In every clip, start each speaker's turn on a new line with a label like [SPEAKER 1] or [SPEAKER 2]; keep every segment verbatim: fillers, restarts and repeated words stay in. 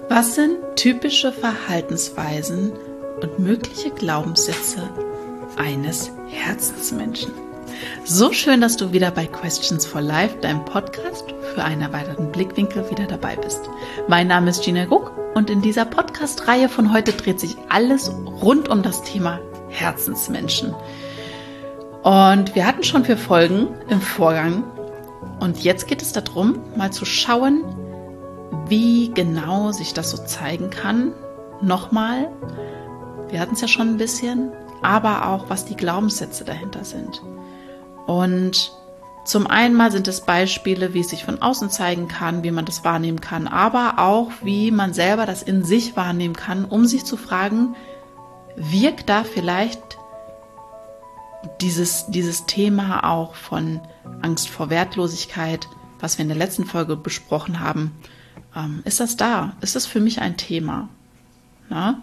[SPEAKER 1] Was sind typische Verhaltensweisen und mögliche Glaubenssätze eines Herzensmenschen? So schön, dass du wieder bei Questions for Life, deinem Podcast für einen erweiterten Blickwinkel, wieder dabei bist. Mein Name ist Gina Guck und in dieser Podcast-Reihe von heute dreht sich alles rund um das Thema Herzensmenschen. Und wir hatten schon vier Folgen im Vorgang und jetzt geht es darum, mal zu schauen, wie genau sich das so zeigen kann. Nochmal, wir hatten es ja schon ein bisschen, aber auch, was die Glaubenssätze dahinter sind. Und zum einen mal sind es Beispiele, wie es sich von außen zeigen kann, wie man das wahrnehmen kann, aber auch, wie man selber das in sich wahrnehmen kann, um sich zu fragen, wirkt da vielleicht dieses, dieses Thema auch von Angst vor Wertlosigkeit, was wir in der letzten Folge besprochen haben, ähm, ist das da? Ist das für mich ein Thema? Na?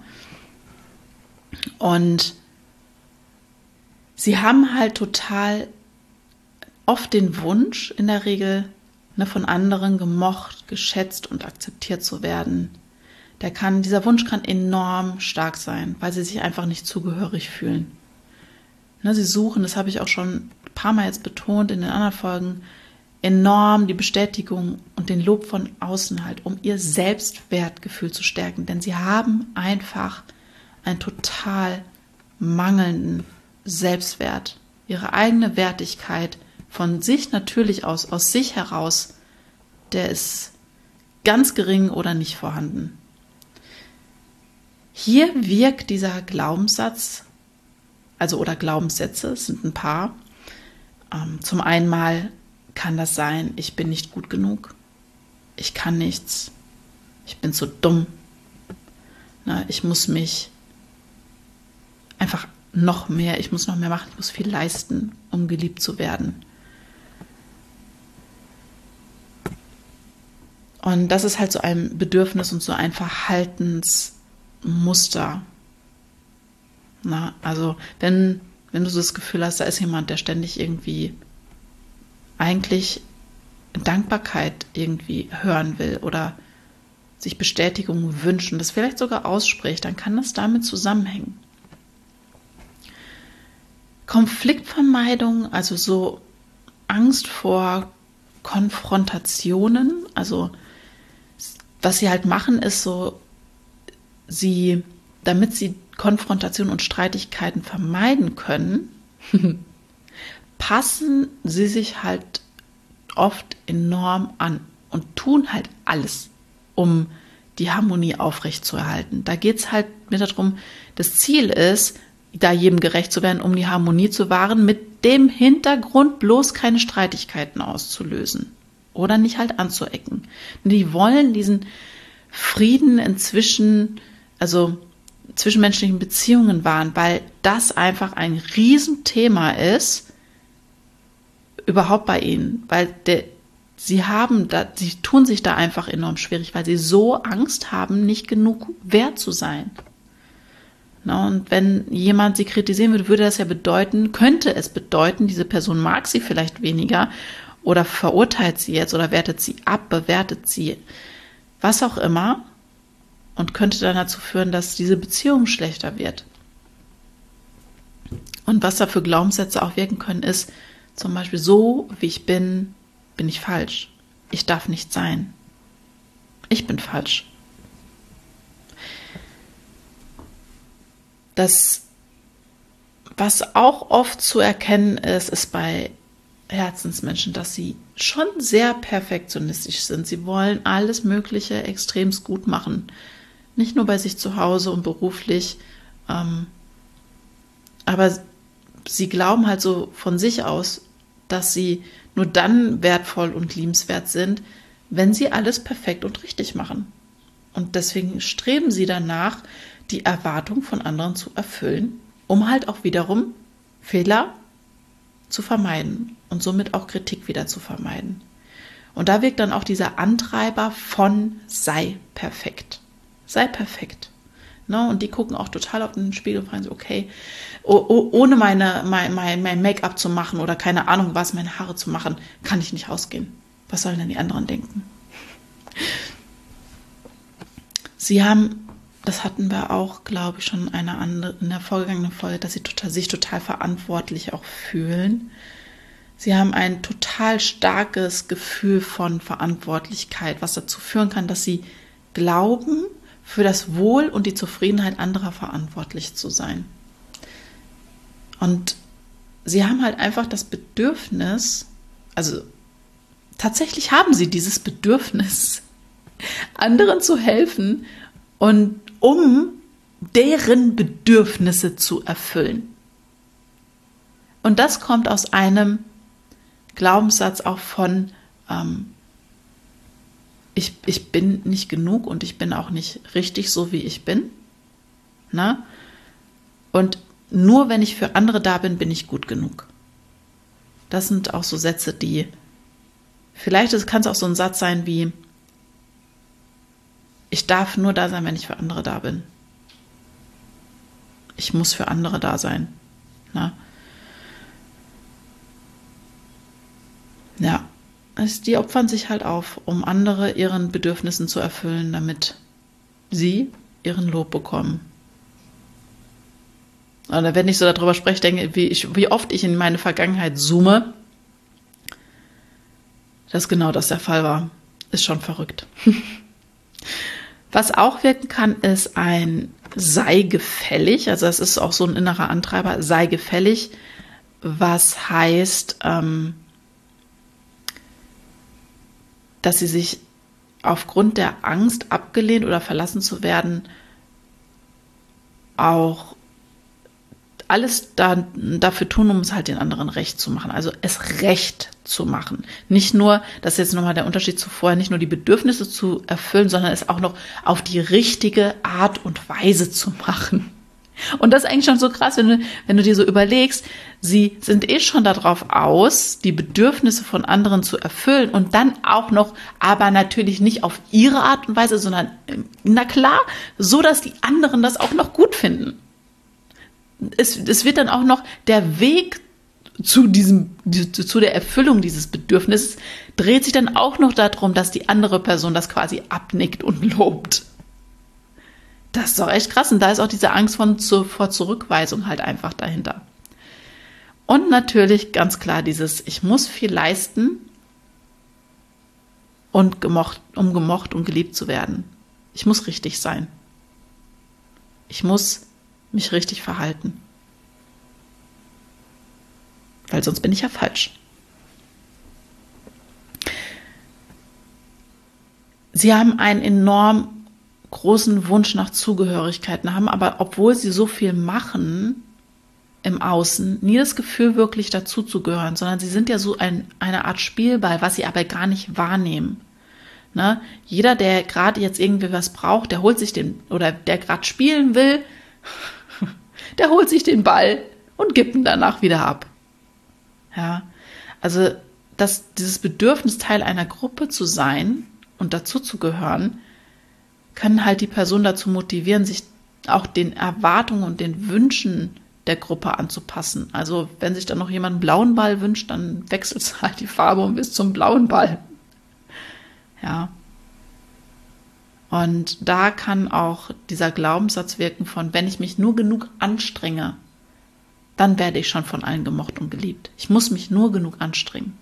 [SPEAKER 1] Und sie haben halt total oft den Wunsch, in der Regel ne, von anderen gemocht, geschätzt und akzeptiert zu werden. Der kann, dieser Wunsch kann enorm stark sein, weil sie sich einfach nicht zugehörig fühlen. Ne, sie suchen, das habe ich auch schon ein paar Mal jetzt betont in den anderen Folgen, enorm die Bestätigung und den Lob von außen halt, um ihr Selbstwertgefühl zu stärken. Denn sie haben einfach einen total mangelnden Selbstwert. Ihre eigene Wertigkeit von sich natürlich aus, aus sich heraus, der ist ganz gering oder nicht vorhanden. Hier wirkt dieser Glaubenssatz, also oder Glaubenssätze, es sind ein paar. Ähm, zum einen mal kann das sein, ich bin nicht gut genug, ich kann nichts, ich bin zu dumm, na, ich muss mich einfach noch mehr, ich muss noch mehr machen, ich muss viel leisten, um geliebt zu werden. Und das ist halt so ein Bedürfnis und so ein Verhaltensmuster. Na, also wenn, wenn du so das Gefühl hast, da ist jemand, der ständig irgendwie eigentlich Dankbarkeit irgendwie hören will oder sich Bestätigung wünscht und das vielleicht sogar ausspricht, dann kann das damit zusammenhängen. Konfliktvermeidung, also so Angst vor Konfrontationen, also was sie halt machen, ist so, sie, damit sie Konfrontation und Streitigkeiten vermeiden können, passen sie sich halt oft enorm an und tun halt alles, um die Harmonie aufrechtzuerhalten. Da geht es halt mit darum, das Ziel ist, da jedem gerecht zu werden, um die Harmonie zu wahren, mit dem Hintergrund bloß keine Streitigkeiten auszulösen oder nicht halt anzuecken. Die wollen diesen Frieden inzwischen, also zwischenmenschlichen Beziehungen wahren, weil das einfach ein Riesenthema ist, überhaupt bei ihnen, weil der, sie haben da, sie tun sich da einfach enorm schwierig, weil sie so Angst haben, nicht genug wert zu sein. Na, und wenn jemand sie kritisieren würde, würde das ja bedeuten, könnte es bedeuten, diese Person mag sie vielleicht weniger oder verurteilt sie jetzt oder wertet sie ab, bewertet sie, was auch immer, und könnte dann dazu führen, dass diese Beziehung schlechter wird. Und was da für Glaubenssätze auch wirken können, ist zum Beispiel, so wie ich bin, bin ich falsch. Ich darf nicht sein. Ich bin falsch. Das, was auch oft zu erkennen ist, ist bei Herzensmenschen, dass sie schon sehr perfektionistisch sind. Sie wollen alles Mögliche extremst gut machen. Nicht nur bei sich zu Hause und beruflich, ähm, aber sie glauben halt so von sich aus, dass sie nur dann wertvoll und liebenswert sind, wenn sie alles perfekt und richtig machen. Und deswegen streben sie danach, die Erwartung von anderen zu erfüllen, um halt auch wiederum Fehler zu vermeiden und somit auch Kritik wieder zu vermeiden. Und da wirkt dann auch dieser Antreiber von sei perfekt. Sei perfekt. Ne? Und die gucken auch total auf den Spiegel und fragen sich, okay, oh, oh, ohne meine, mein, mein, mein Make-up zu machen oder keine Ahnung was, meine Haare zu machen, kann ich nicht rausgehen. Was sollen denn die anderen denken? Sie haben, das hatten wir auch, glaube ich, schon in einer andere, in der vorgegangenen Folge, dass sie total, sich total verantwortlich auch fühlen. Sie haben ein total starkes Gefühl von Verantwortlichkeit, was dazu führen kann, dass sie glauben, für das Wohl und die Zufriedenheit anderer verantwortlich zu sein. Und sie haben halt einfach das Bedürfnis, also tatsächlich haben sie dieses Bedürfnis, anderen zu helfen und um deren Bedürfnisse zu erfüllen. Und das kommt aus einem Glaubenssatz auch von ähm, ich, ich bin nicht genug und ich bin auch nicht richtig so, wie ich bin. Na? Und nur wenn ich für andere da bin, bin ich gut genug. Das sind auch so Sätze, die, vielleicht kann es auch so ein Satz sein wie, ich darf nur da sein, wenn ich für andere da bin. Ich muss für andere da sein. Na? Ja, also die opfern sich halt auf, um andere ihren Bedürfnissen zu erfüllen, damit sie ihren Lob bekommen. Oder wenn ich so darüber spreche, denke wie, ich, wie oft ich in meine Vergangenheit zoome, dass genau das der Fall war. Ist schon verrückt. Was auch wirken kann, ist ein sei gefällig. Also das ist auch so ein innerer Antreiber, sei gefällig, was heißt, ähm, dass sie sich aufgrund der Angst, abgelehnt oder verlassen zu werden, auch alles da, dafür tun, um es halt den anderen recht zu machen. Also es recht zu machen. Nicht nur, das ist jetzt nochmal der Unterschied zu vorher, nicht nur die Bedürfnisse zu erfüllen, sondern es auch noch auf die richtige Art und Weise zu machen. Und das ist eigentlich schon so krass, wenn du, wenn du dir so überlegst, sie sind eh schon darauf aus, die Bedürfnisse von anderen zu erfüllen und dann auch noch, aber natürlich nicht auf ihre Art und Weise, sondern, na klar, so, dass die anderen das auch noch gut finden. Es, es wird dann auch noch der Weg zu diesem, zu der Erfüllung dieses Bedürfnisses dreht sich dann auch noch darum, dass die andere Person das quasi abnickt und lobt. Das ist doch echt krass. Und da ist auch diese Angst von, zu, vor Zurückweisung halt einfach dahinter. Und natürlich ganz klar dieses, ich muss viel leisten, und gemocht, um gemocht und geliebt zu werden. Ich muss richtig sein. Ich muss mich richtig verhalten. Weil sonst bin ich ja falsch. Sie haben einen enorm großen Wunsch nach Zugehörigkeiten, haben aber, obwohl sie so viel machen im Außen, nie das Gefühl, wirklich dazu zu gehören, sondern sie sind ja so ein, eine Art Spielball, was sie aber gar nicht wahrnehmen. Ne? Jeder, der gerade jetzt irgendwie was braucht, der holt sich den, oder der gerade spielen will, der holt sich den Ball und gibt ihn danach wieder ab. Ja, also das, dieses Bedürfnis, Teil einer Gruppe zu sein und dazu zu gehören, können halt die Person dazu motivieren, sich auch den Erwartungen und den Wünschen der Gruppe anzupassen. Also wenn sich dann noch jemand einen blauen Ball wünscht, dann wechselt es halt die Farbe und bis zum blauen Ball. Ja. Und da kann auch dieser Glaubenssatz wirken von, wenn ich mich nur genug anstrenge, dann werde ich schon von allen gemocht und geliebt. Ich muss mich nur genug anstrengen.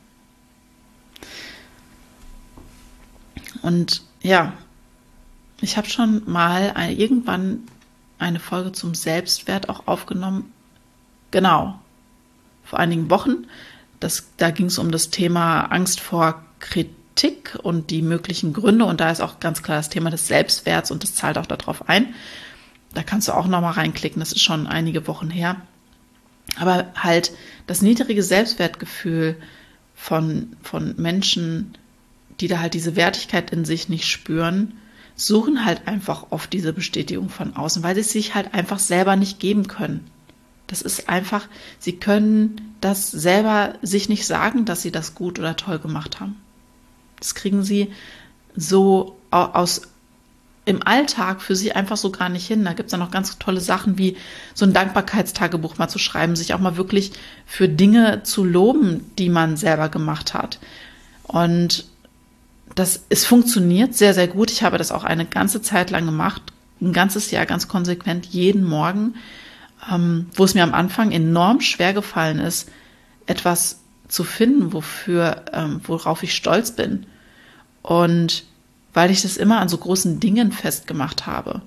[SPEAKER 1] Und ja, ich habe schon mal eine, irgendwann eine Folge zum Selbstwert auch aufgenommen. Genau, vor einigen Wochen. Das, da ging es um das Thema Angst vor Kritik und die möglichen Gründe. Und da ist auch ganz klar das Thema des Selbstwerts und das zahlt auch darauf ein. Da kannst du auch nochmal reinklicken, das ist schon einige Wochen her. Aber halt das niedrige Selbstwertgefühl von, von Menschen, die da halt diese Wertigkeit in sich nicht spüren, suchen halt einfach oft diese Bestätigung von außen, weil sie es sich halt einfach selber nicht geben können. Das ist einfach, sie können das selber sich nicht sagen, dass sie das gut oder toll gemacht haben. Das kriegen sie so aus im Alltag für sie einfach so gar nicht hin. Da gibt es ja noch ganz tolle Sachen wie so ein Dankbarkeitstagebuch mal zu schreiben, sich auch mal wirklich für Dinge zu loben, die man selber gemacht hat. Und das, es funktioniert sehr, sehr gut. Ich habe das auch eine ganze Zeit lang gemacht, ein ganzes Jahr ganz konsequent, jeden Morgen, ähm, wo es mir am Anfang enorm schwer gefallen ist, etwas zu finden, wofür, ähm, worauf ich stolz bin. Und weil ich das immer an so großen Dingen festgemacht habe.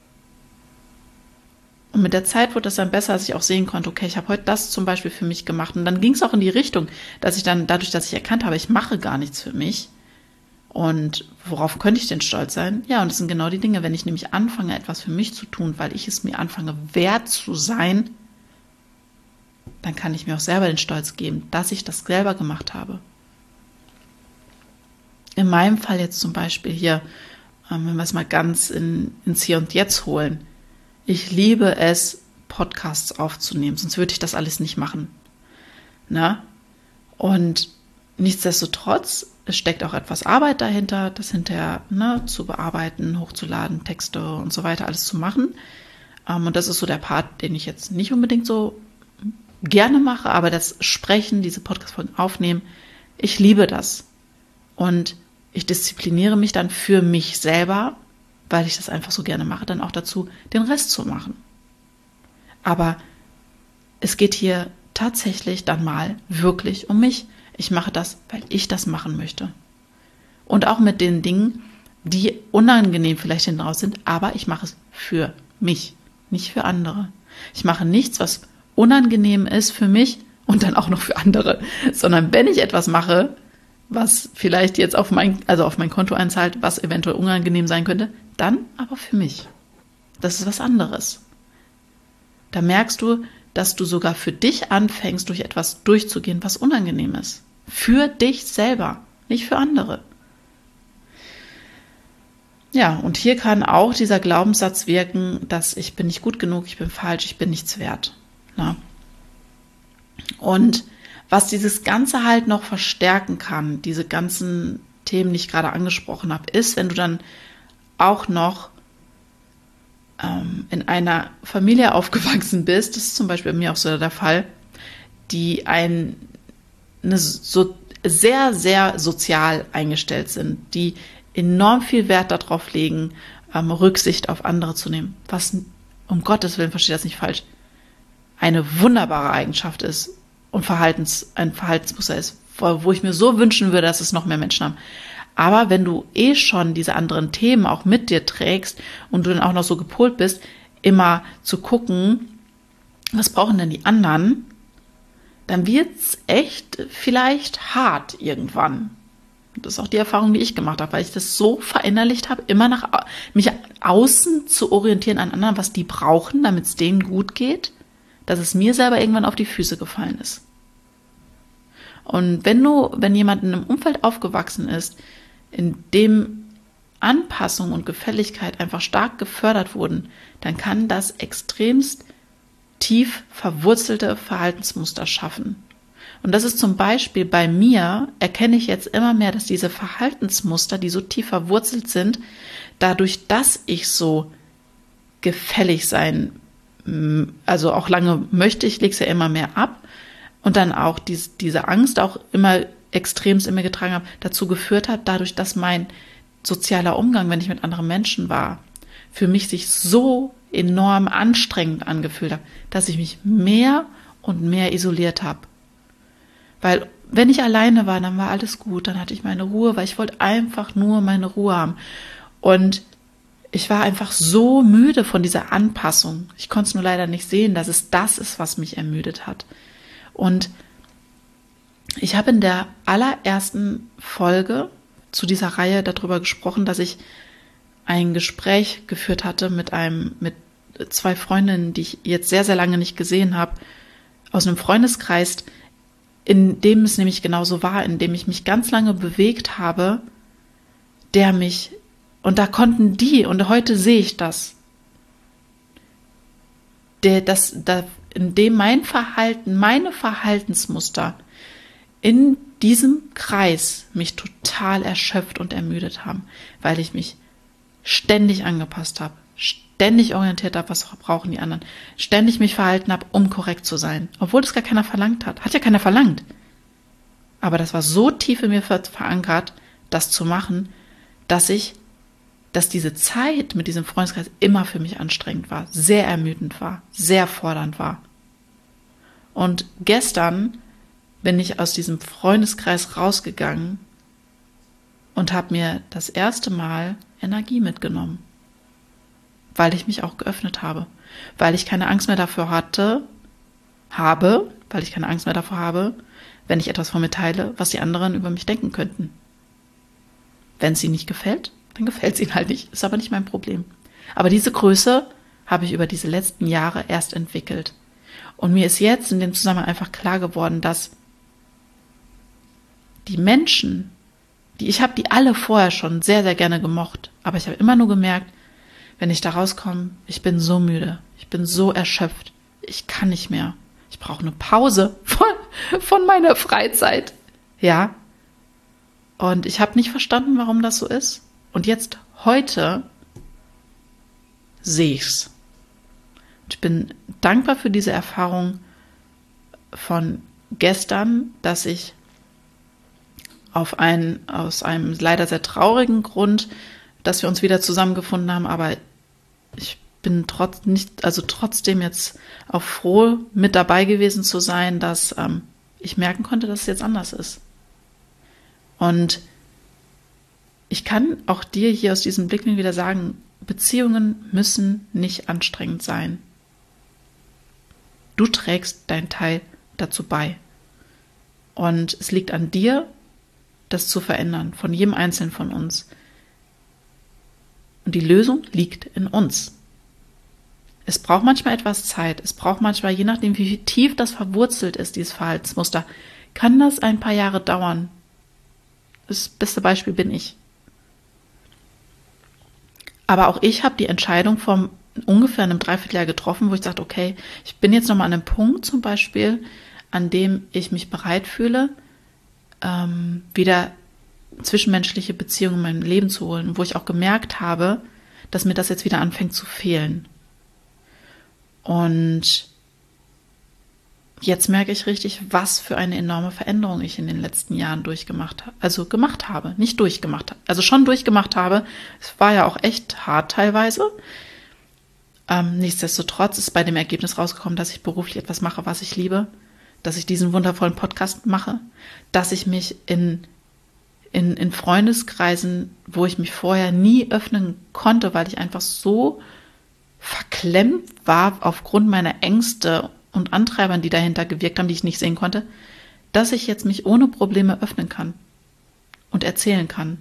[SPEAKER 1] Und mit der Zeit wurde das dann besser, als ich auch sehen konnte, okay, ich habe heute das zum Beispiel für mich gemacht. Und dann ging es auch in die Richtung, dass ich dann, dadurch, dass ich erkannt habe, ich mache gar nichts für mich. Und worauf könnte ich denn stolz sein? Ja, und das sind genau die Dinge, wenn ich nämlich anfange, etwas für mich zu tun, weil ich es mir anfange, wert zu sein, dann kann ich mir auch selber den Stolz geben, dass ich das selber gemacht habe. In meinem Fall jetzt zum Beispiel hier, wenn wir es mal ganz in, ins Hier und Jetzt holen. Ich liebe es, Podcasts aufzunehmen, sonst würde ich das alles nicht machen. Na? Und nichtsdestotrotz, es steckt auch etwas Arbeit dahinter, das hinterher ne, zu bearbeiten, hochzuladen, Texte und so weiter, alles zu machen. Und das ist so der Part, den ich jetzt nicht unbedingt so gerne mache, aber das Sprechen, diese Podcast-Folgen aufnehmen, ich liebe das. Und ich diszipliniere mich dann für mich selber, weil ich das einfach so gerne mache, dann auch dazu, den Rest zu machen. Aber es geht hier tatsächlich dann mal wirklich um mich. Ich mache das, weil ich das machen möchte. Und auch mit den Dingen, die unangenehm vielleicht hinten raus sind, aber ich mache es für mich, nicht für andere. Ich mache nichts, was unangenehm ist für mich und dann auch noch für andere, sondern wenn ich etwas mache, was vielleicht jetzt auf mein, also auf mein Konto einzahlt, was eventuell unangenehm sein könnte, dann aber für mich. Das ist was anderes. Da merkst du, dass du sogar für dich anfängst, durch etwas durchzugehen, was unangenehm ist. Für dich selber, nicht für andere. Ja, und hier kann auch dieser Glaubenssatz wirken, dass ich bin nicht gut genug, ich bin falsch, ich bin nichts wert. Na? Und was dieses Ganze halt noch verstärken kann, diese ganzen Themen, die ich gerade angesprochen habe, ist, wenn du dann auch noch ähm, in einer Familie aufgewachsen bist, das ist zum Beispiel bei mir auch so der Fall, die ein, eine so sehr, sehr sozial eingestellt sind, die enorm viel Wert darauf legen, ähm, Rücksicht auf andere zu nehmen, was, um Gottes Willen, verstehe das nicht falsch, eine wunderbare Eigenschaft ist, und Verhaltens, ein Verhaltensmuster ist, wo ich mir so wünschen würde, dass es noch mehr Menschen haben. Aber wenn du eh schon diese anderen Themen auch mit dir trägst und du dann auch noch so gepolt bist, immer zu gucken, was brauchen denn die anderen, dann wird's echt vielleicht hart irgendwann. Das ist auch die Erfahrung, die ich gemacht habe, weil ich das so verinnerlicht habe, immer nach mich außen zu orientieren an anderen, was die brauchen, damit es denen gut geht, dass es mir selber irgendwann auf die Füße gefallen ist. Und wenn du, wenn jemand in einem Umfeld aufgewachsen ist, in dem Anpassung und Gefälligkeit einfach stark gefördert wurden, dann kann das extremst tief verwurzelte Verhaltensmuster schaffen. Und das ist zum Beispiel bei mir, erkenne ich jetzt immer mehr, dass diese Verhaltensmuster, die so tief verwurzelt sind, dadurch, dass ich so gefällig sein also auch lange möchte, ich lege es ja immer mehr ab und dann auch dies, diese Angst auch immer extremst in mir getragen habe, dazu geführt hat, dadurch, dass mein sozialer Umgang, wenn ich mit anderen Menschen war, für mich sich so enorm anstrengend angefühlt hat, dass ich mich mehr und mehr isoliert habe. Weil wenn ich alleine war, dann war alles gut, dann hatte ich meine Ruhe, weil ich wollte einfach nur meine Ruhe haben. Und ich war einfach so müde von dieser Anpassung. Ich konnte es nur leider nicht sehen, dass es das ist, was mich ermüdet hat. Und ich habe in der allerersten Folge zu dieser Reihe darüber gesprochen, dass ich ein Gespräch geführt hatte mit einem, mit zwei Freundinnen, die ich jetzt sehr, sehr lange nicht gesehen habe, aus einem Freundeskreis, in dem es nämlich genauso war, in dem ich mich ganz lange bewegt habe, der mich, und da konnten die, und heute sehe ich das, der, das, da, in dem mein Verhalten, meine Verhaltensmuster in diesem Kreis mich total erschöpft und ermüdet haben, weil ich mich ständig angepasst habe, ständig orientiert habe, was brauchen die anderen, ständig mich verhalten habe, um korrekt zu sein, obwohl das gar keiner verlangt hat. Hat ja keiner verlangt. Aber das war so tief in mir verankert, das zu machen, dass ich, dass diese Zeit mit diesem Freundeskreis immer für mich anstrengend war, sehr ermüdend war, sehr fordernd war. Und gestern bin ich aus diesem Freundeskreis rausgegangen und habe mir das erste Mal Energie mitgenommen, weil ich mich auch geöffnet habe, weil ich keine Angst mehr davor hatte, habe, weil ich keine Angst mehr davor habe, wenn ich etwas von mir teile, was die anderen über mich denken könnten. Wenn es ihnen nicht gefällt, dann gefällt es ihnen halt nicht, ist aber nicht mein Problem. Aber diese Größe habe ich über diese letzten Jahre erst entwickelt. Und mir ist jetzt in dem Zusammenhang einfach klar geworden, dass die Menschen, die ich habe, die alle vorher schon sehr, sehr gerne gemocht, aber ich habe immer nur gemerkt, wenn ich da rauskomme, ich bin so müde, ich bin so erschöpft, ich kann nicht mehr. Ich brauche eine Pause von, von meiner Freizeit. Ja. Und ich habe nicht verstanden, warum das so ist. Und jetzt, heute, sehe ich's. Ich bin dankbar für diese Erfahrung von gestern, dass ich auf einen, aus einem leider sehr traurigen Grund, dass wir uns wieder zusammengefunden haben, aber ich bin trotz nicht, also trotzdem jetzt auch froh, mit dabei gewesen zu sein, dass ähm, ich merken konnte, dass es jetzt anders ist. Und ich kann auch dir hier aus diesem Blickwinkel wieder sagen, Beziehungen müssen nicht anstrengend sein. Du trägst deinen Teil dazu bei. Und es liegt an dir, das zu verändern, von jedem Einzelnen von uns. Und die Lösung liegt in uns. Es braucht manchmal etwas Zeit. Es braucht manchmal, je nachdem, wie tief das verwurzelt ist, dieses Verhaltensmuster, kann das ein paar Jahre dauern. Das beste Beispiel bin ich. Aber auch ich habe die Entscheidung vor ungefähr einem Dreivierteljahr getroffen, wo ich sagte, okay, ich bin jetzt nochmal an einem Punkt zum Beispiel, an dem ich mich bereit fühle, ähm, wieder zwischenmenschliche Beziehungen in mein Leben zu holen, wo ich auch gemerkt habe, dass mir das jetzt wieder anfängt zu fehlen. Und jetzt merke ich richtig, was für eine enorme Veränderung ich in den letzten Jahren durchgemacht habe. Also gemacht habe, nicht durchgemacht habe. Also schon durchgemacht habe. Es war ja auch echt hart teilweise. Ähm, nichtsdestotrotz ist bei dem Ergebnis rausgekommen, dass ich beruflich etwas mache, was ich liebe. Dass ich diesen wundervollen Podcast mache. Dass ich mich in, in, in Freundeskreisen, wo ich mich vorher nie öffnen konnte, weil ich einfach so verklemmt war aufgrund meiner Ängste und Antreibern, die dahinter gewirkt haben, die ich nicht sehen konnte, dass ich jetzt mich ohne Probleme öffnen kann und erzählen kann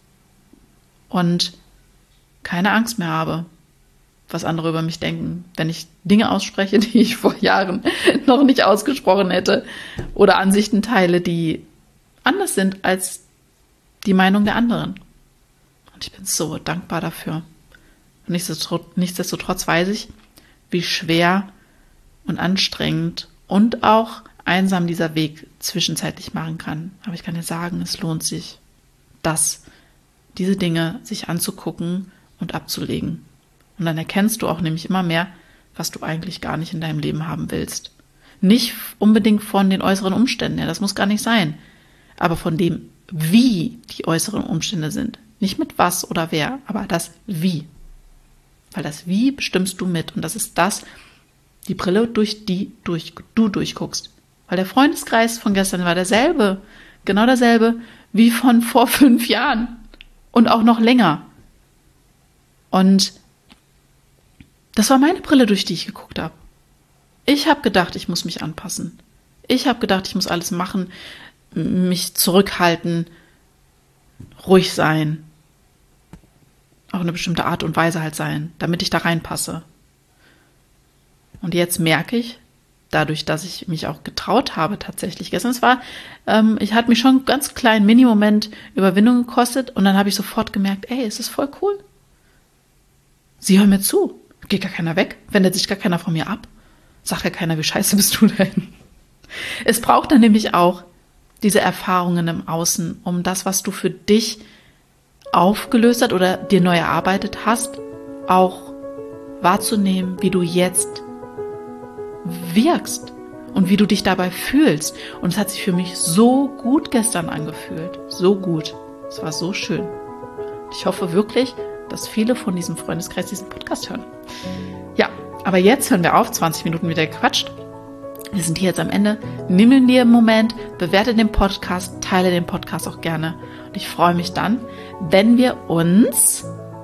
[SPEAKER 1] und keine Angst mehr habe, was andere über mich denken, wenn ich Dinge ausspreche, die ich vor Jahren noch nicht ausgesprochen hätte oder Ansichten teile, die anders sind als die Meinung der anderen. Und ich bin so dankbar dafür. Und nichtsdestotrotz, nichtsdestotrotz weiß ich, wie schwer und anstrengend und auch einsam dieser Weg zwischenzeitlich machen kann. Aber ich kann dir sagen, es lohnt sich, das, diese Dinge sich anzugucken und abzulegen. Und dann erkennst du auch nämlich immer mehr, was du eigentlich gar nicht in deinem Leben haben willst. Nicht unbedingt von den äußeren Umständen her, das muss gar nicht sein, aber von dem, wie die äußeren Umstände sind. Nicht mit was oder wer, aber das Wie. Weil das Wie bestimmst du mit und das ist das, die Brille, durch die durch, du durchguckst. Weil der Freundeskreis von gestern war derselbe, genau derselbe wie von vor fünf Jahren und auch noch länger. Und das war meine Brille, durch die ich geguckt habe. Ich habe gedacht, ich muss mich anpassen. Ich habe gedacht, ich muss alles machen, mich zurückhalten, ruhig sein, auf eine bestimmte Art und Weise halt sein, damit ich da reinpasse. Und jetzt merke ich, dadurch, dass ich mich auch getraut habe tatsächlich, gestern, es war, ähm, ich hatte mich schon einen ganz kleinen Mini-Moment Überwindung gekostet und dann habe ich sofort gemerkt, ey, es ist voll cool. Sie hören mir zu, geht gar keiner weg, wendet sich gar keiner von mir ab, sagt ja keiner, wie scheiße bist du denn? Es braucht dann nämlich auch diese Erfahrungen im Außen, um das, was du für dich aufgelöst hast oder dir neu erarbeitet hast, auch wahrzunehmen, wie du jetzt wirkst und wie du dich dabei fühlst. Und es hat sich für mich so gut gestern angefühlt. So gut. Es war so schön. Ich hoffe wirklich, dass viele von diesem Freundeskreis diesen Podcast hören. Ja, aber jetzt hören wir auf. zwanzig Minuten wieder gequatscht. Wir sind hier jetzt am Ende. Nimm dir einen Moment, bewerte den Podcast, teile den Podcast auch gerne. Und ich freue mich dann, wenn wir uns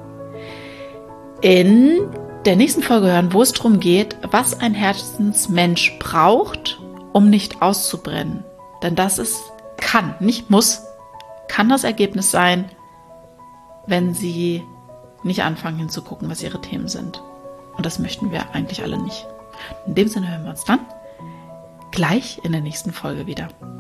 [SPEAKER 1] in der nächsten Folge hören, wo es darum geht, was ein Herzensmensch braucht, um nicht auszubrennen. Denn das ist, kann, nicht muss, kann das Ergebnis sein, wenn sie nicht anfangen hinzugucken, was ihre Themen sind. Und das möchten wir eigentlich alle nicht. In dem Sinne hören wir uns dann gleich in der nächsten Folge wieder.